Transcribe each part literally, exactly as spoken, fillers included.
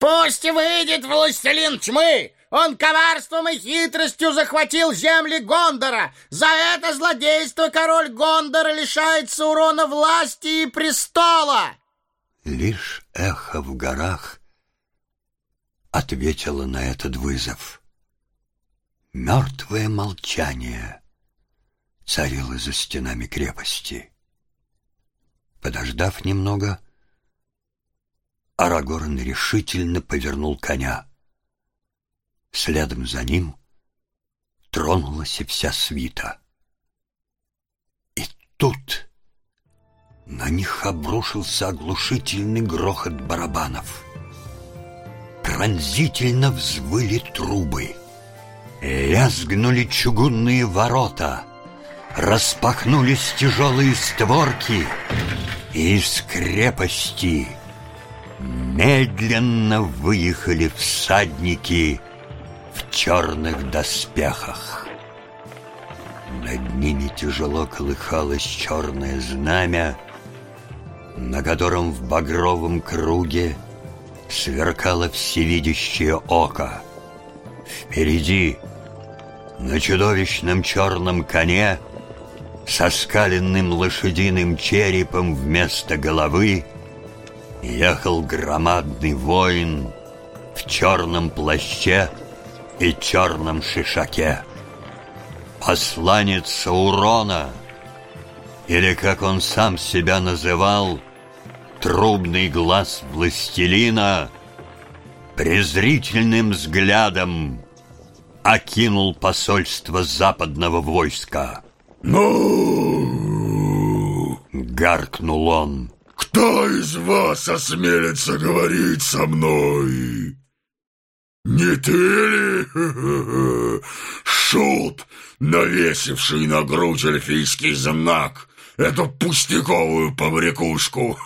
Пусть выйдет властелин тьмы! Он коварством и хитростью захватил земли Гондора. За это злодейство король Гондора лишается урона власти и престола. Лишь эхо в горах ответило на этот вызов. Мертвое молчание царило за стенами крепости. Подождав немного, Арагорн решительно повернул коня. Следом за ним тронулась и вся свита. И тут на них обрушился оглушительный грохот барабанов. Пронзительно взвыли трубы. Лязгнули чугунные ворота. Распахнулись тяжелые створки. И из крепости медленно выехали всадники в черных доспехах. Над ними тяжело колыхалось черное знамя, на котором в багровом круге сверкало всевидящее око. Впереди, на чудовищном черном коне, со скаленным лошадиным черепом вместо головы, ехал громадный воин в черном плаще и черном шишаке. Посланец Саурона, или, как он сам себя называл, трубный глаз властелина, презрительным взглядом окинул посольство западного войска. «Ну?» — гаркнул он. «Кто из вас осмелится говорить со мной? Не ты ли, шут, навесивший на грудь эльфийский знак, эту пустяковую побрякушку?»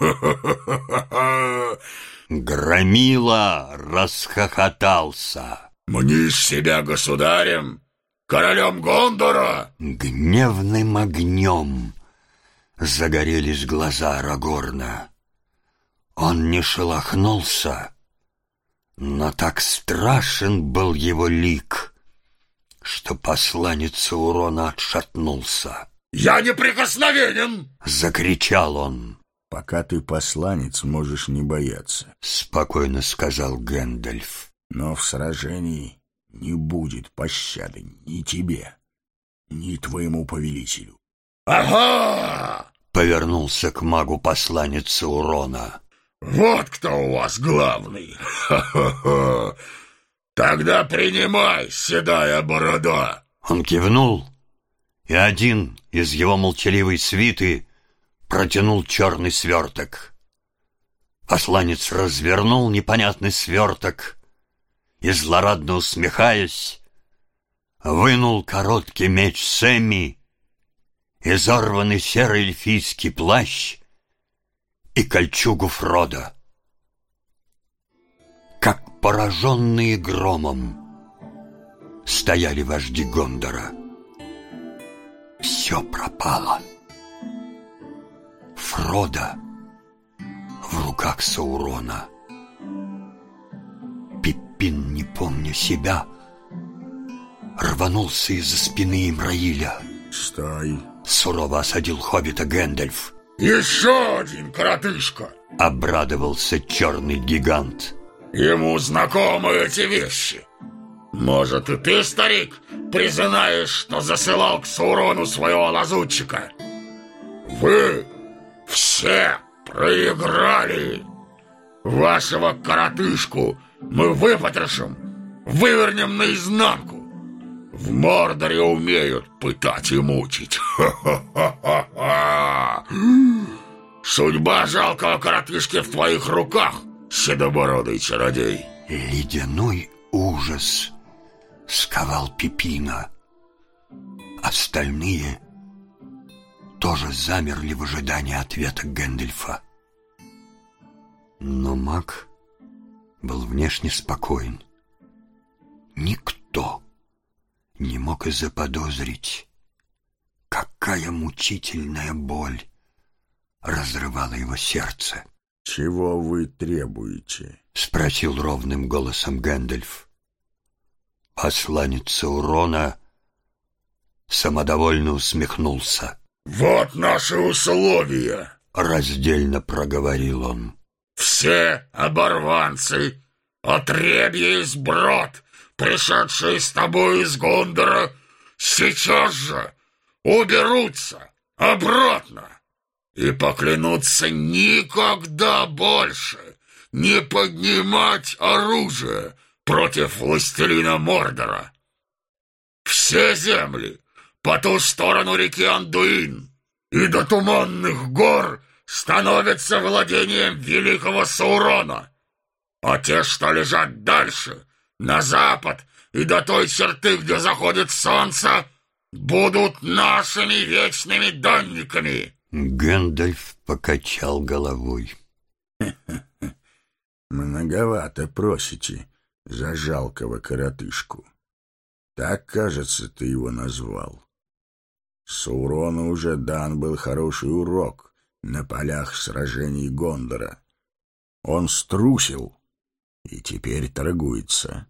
Громила расхохотался. «Мнишь себя государем, королем Гондора?» Гневным огнем загорелись глаза Арагорна. Он не шелохнулся, но так страшен был его лик, что посланец Саурона отшатнулся. «Я неприкосновенен!» — закричал он. «Пока ты посланец, можешь не бояться», — спокойно сказал Гэндальф. «Но в сражении не будет пощады ни тебе, ни твоему повелителю». «Ага!» — повернулся к магу посланец Саурона. «Вот кто у вас главный! Ха-ха-ха! Тогда принимай, седая борода!» Он кивнул, и один из его молчаливой свиты протянул черный сверток. Посланец развернул непонятный сверток и, злорадно усмехаясь, вынул короткий меч Сэмми, изорванный серый эльфийский плащ и кольчугу Фродо. Как пораженные громом стояли вожди Гондора. Все пропало. Фродо в руках Саурона. Пиппин, не помня себя, рванулся из-за спины Имраиля. «Стой!» — сурово осадил хоббита Гэндальф. «Еще один коротышка!» — обрадовался черный гигант. «Ему знакомы эти вещи. Может, и ты, старик, признаешь, что засылал к Саурону своего лазутчика? Вы все проиграли. Вашего коротышку мы выпотрошим, вывернем наизнанку. В Мордоре умеют пытать и мучить. Ха-ха-ха-ха! Судьба жалкого коротышки в твоих руках, седобородый чародей!» Ледяной ужас сковал Пипина. Остальные тоже замерли в ожидании ответа Гэндальфа. Но маг был внешне спокоен. Никто не мог и заподозрить, какая мучительная боль разрывала его сердце. «Чего вы требуете?» — спросил ровным голосом Гэндальф. Посланец Саурона самодовольно усмехнулся. «Вот наши условия», — раздельно проговорил он. «Все оборванцы, отребья и сброд, пришедшие с тобой из Гондора, сейчас же уберутся обратно и поклянутся никогда больше не поднимать оружие против властелина Мордора. Все земли по ту сторону реки Андуин и до Туманных гор становятся владением великого Саурона, а те, что лежат дальше, на запад и до той черты, где заходит солнце, будут нашими вечными данниками». Гэндальф покачал головой. Многовато просите за жалкого коротышку. Так, кажется, ты его назвал. Саурону уже дан был хороший урок на полях сражений Гондора. Он струсил и теперь торгуется.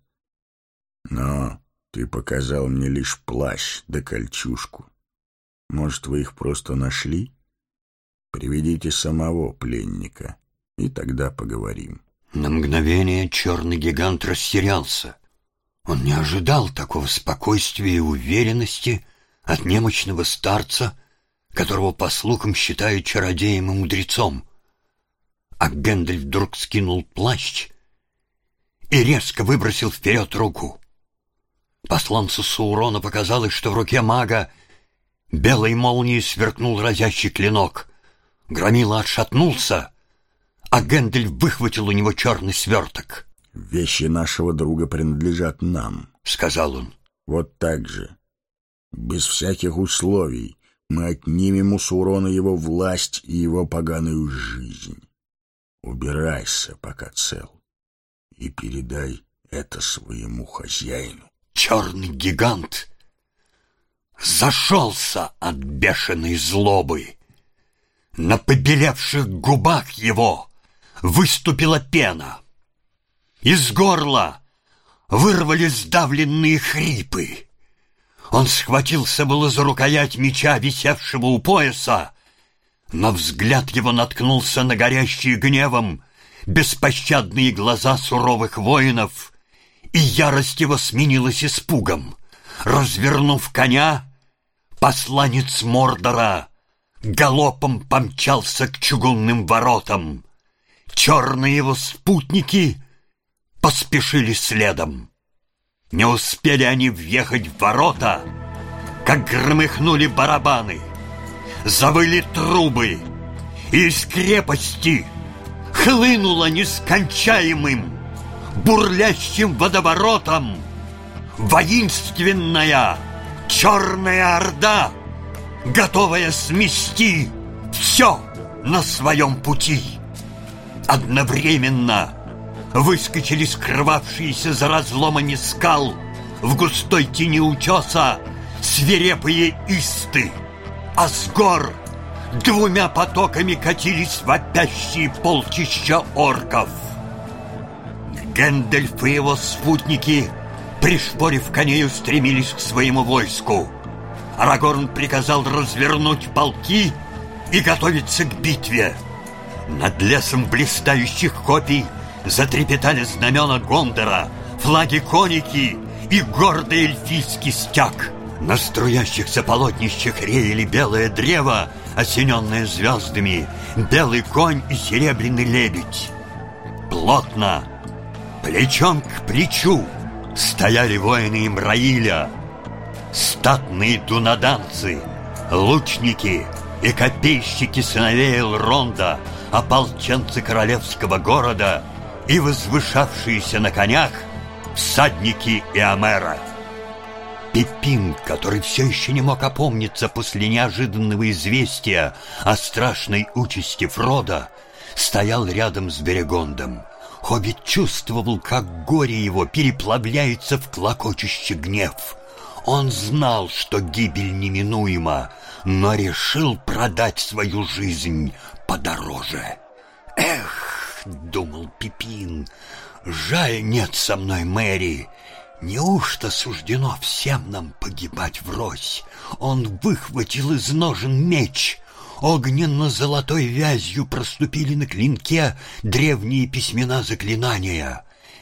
Но ты показал мне лишь плащ да кольчужку. Может, вы их просто нашли? Приведите самого пленника, и тогда поговорим. На мгновение черный гигант растерялся. Он не ожидал такого спокойствия и уверенности от немощного старца, которого, по слухам, считают чародеем и мудрецом. А Гэндальф вдруг скинул плащ и резко выбросил вперед руку. Посланцу Саурона показалось, что в руке мага белой молнией сверкнул разящий клинок. Громила отшатнулся, а Гэндальф выхватил у него черный сверток. «Вещи нашего друга принадлежат нам», — сказал он. «Вот так же, без всяких условий, мы отнимем у Саурона его власть и его поганую жизнь. Убирайся, пока цел, и передай это своему хозяину». Черный гигант зашелся от бешеной злобы. На побелевших губах его выступила пена. Из горла вырвались сдавленные хрипы. Он схватился было за рукоять меча, висевшего у пояса, но взгляд его наткнулся на горящие гневом беспощадные глаза суровых воинов, и ярость его сменилась испугом. Развернув коня, посланец Мордора галопом помчался к чугунным воротам. Черные его спутники поспешили следом. Не успели они въехать в ворота, как громыхнули барабаны, завыли трубы, и из крепости хлынула нескончаемым, бурлящим водоворотом воинственная черная орда, готовая смести все на своем пути. Одновременно выскочили скрывавшиеся за разломами скал в густой тени утеса свирепые исты, а с гор двумя потоками катились вопящие полчища орков. Гэндальф и его спутники, пришпорив коней, устремились к своему войску. Арагорн приказал развернуть полки и готовиться к битве. Над лесом блистающих копий затрепетали знамена Гондора, флаги коники и гордый эльфийский стяг. На струящихся полотнищах реяли белое древо, осененное звездами, белый конь и серебряный лебедь. Плотно, плечом к плечу, стояли воины Имраиля, статные дунаданцы, лучники и копейщики сыновей Элронда, ополченцы королевского города и возвышавшиеся на конях всадники Иомера. Пипин, который все еще не мог опомниться после неожиданного известия о страшной участи Фродо, стоял рядом с Берегондом. Хоббит чувствовал, как горе его переплавляется в клокочущий гнев. Он знал, что гибель неминуема, но решил продать свою жизнь подороже. «Эх, — думал Пипин, — Жаль, нет со мной Мэри. Неужто суждено всем нам погибать врозь? Он выхватил из ножен меч. Огненно-золотой вязью проступили на клинке древние письмена заклинания.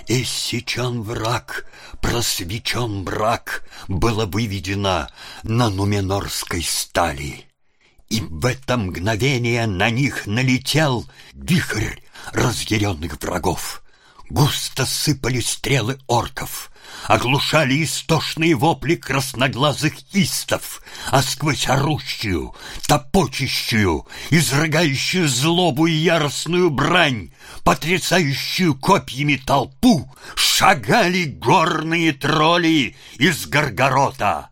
Иссечен враг, просвечен брак, было выведено на нуменорской стали. И в это мгновение на них налетел вихрь разъяренных врагов. Густо сыпали стрелы орков, оглушали истошные вопли красноглазых истов, а сквозь орущую, топочущую, изрыгающую злобу и яростную брань, потрясающую копьями толпу, шагали горные тролли из Горгорота.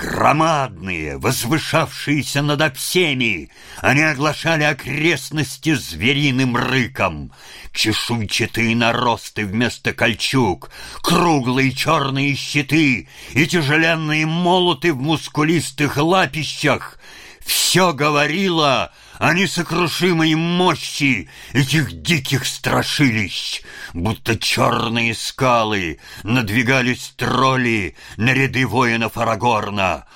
Громадные, возвышавшиеся над всеми, они оглашали окрестности звериным рыком. Чешуйчатые наросты вместо кольчуг, круглые черные щиты и тяжеленные молоты в мускулистых лапищах — все говорило о несокрушимой мощи этих диких страшилищ, будто черные скалы надвигались тролли на ряды воинов Арагорна.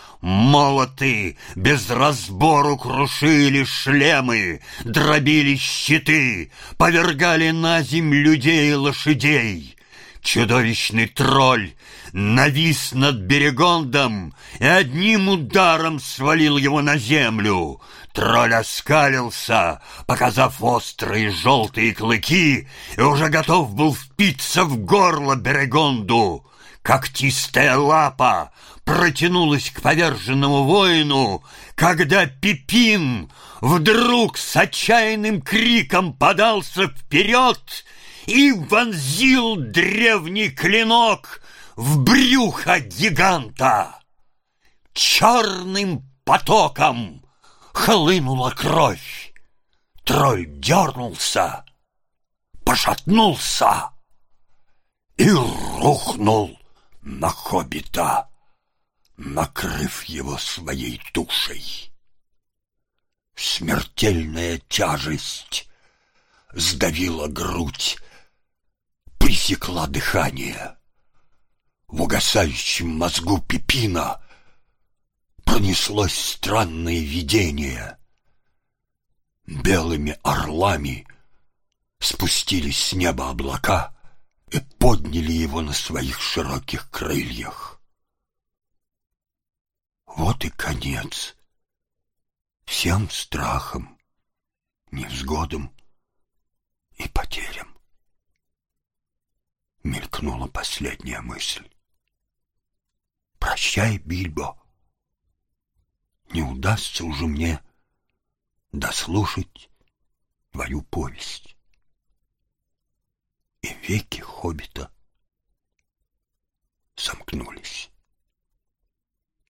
Молоты без разбору крушили шлемы, дробили щиты, повергали на земь людей и лошадей. Чудовищный тролль навис над Берегондом и одним ударом свалил его на землю. Тролль оскалился, показав острые желтые клыки, и уже готов был впиться в горло Берегонду. Когтистая лапа протянулась к поверженному воину, когда Пипин вдруг с отчаянным криком подался вперед и вонзил древний клинок в брюхо гиганта. Черным потоком хлынула кровь. Тролль дернулся, пошатнулся и рухнул на хоббита, накрыв его своей тушей. Смертельная тяжесть сдавила грудь, пресекла дыхание. В угасающем мозгу Пипина пронеслось странное видение. Белыми орлами спустились с неба облака и подняли его на своих широких крыльях. Вот и конец всем страхам, невзгодам и потерям. Мелькнула последняя мысль. Прощай, Бильбо. Не удастся уже мне дослушать твою повесть. И веки хоббита сомкнулись.